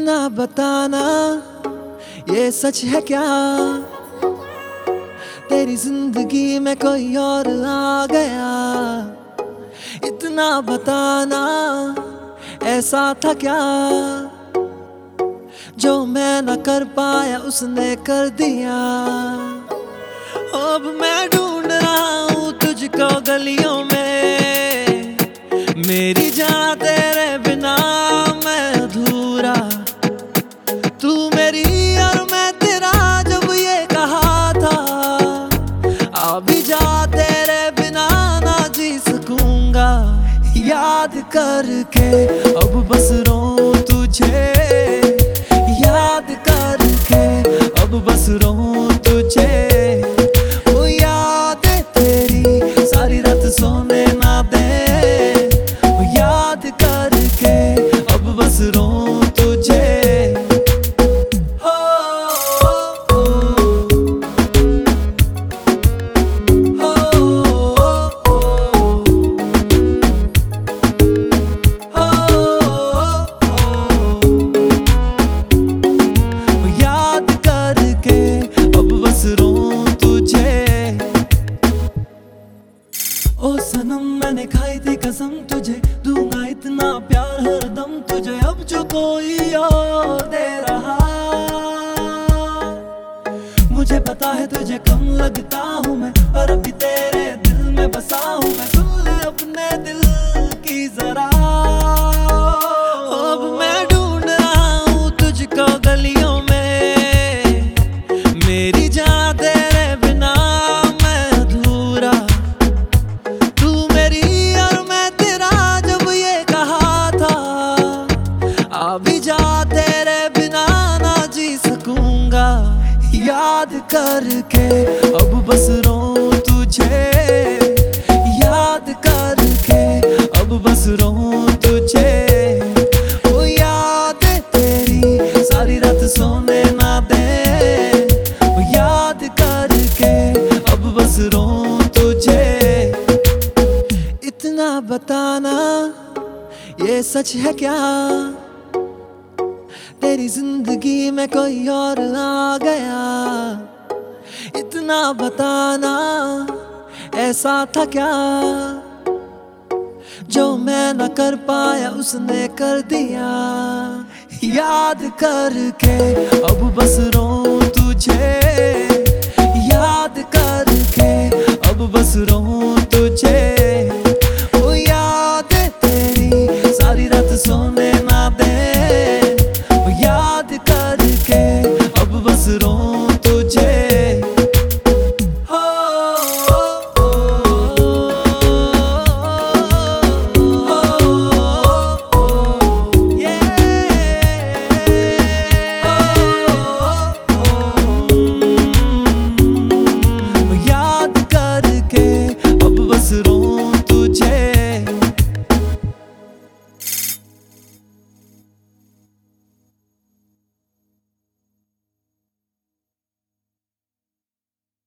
इतना बताना ये सच है क्या, तेरी जिंदगी में कोई और आ गया। इतना बताना ऐसा था क्या, जो मैं न कर पाया उसने कर दिया। अब मैं ढूंढ रहा हूँ तुझको गलियों में, मेरी जान तेरे बिना मैं अधूरा। तू मेरी और मैं तेरा जब ये कहा था, अभी जा तेरे बिना ना जी सकूंगा। याद करके अब बस रो तुझे, याद करके अब बस रो तुझे। वो याद तेरी सारी रात सोने ना दे, वो याद करके अब बस रो तुझे। ओ सनम मैंने खाई थी कसम तुझे, दूंगा इतना प्यार हर दम तुझे। अब जो कोई और दे रहा, मुझे पता है तुझे कम लगता हूँ मैं, पर अभी तेरे दिल में बसा हूँ मैं। सुन ले अपने दिल की जरा, अब मैं ढूंढ रहा हूँ तुझको गलियों में, मेरी जान तेरे बिना मैं अधूरा। तू मेरी और मैं तेरा जब ये कहा था, अभी जा तेरे बिना ना जी सकूंगा। याद करके अब बस रो तुझे, याद करके अब बस रो तुझे। ओ याद तेरी सारी रात सोने ना दे, ओ याद करके अब बस रो तुझे। इतना बताना ये सच है क्या, तेरी जिंदगी में कोई और आ गया। इतना बताना ऐसा था क्या, जो मैं न कर पाया उसने कर दिया। याद करके अब बस रो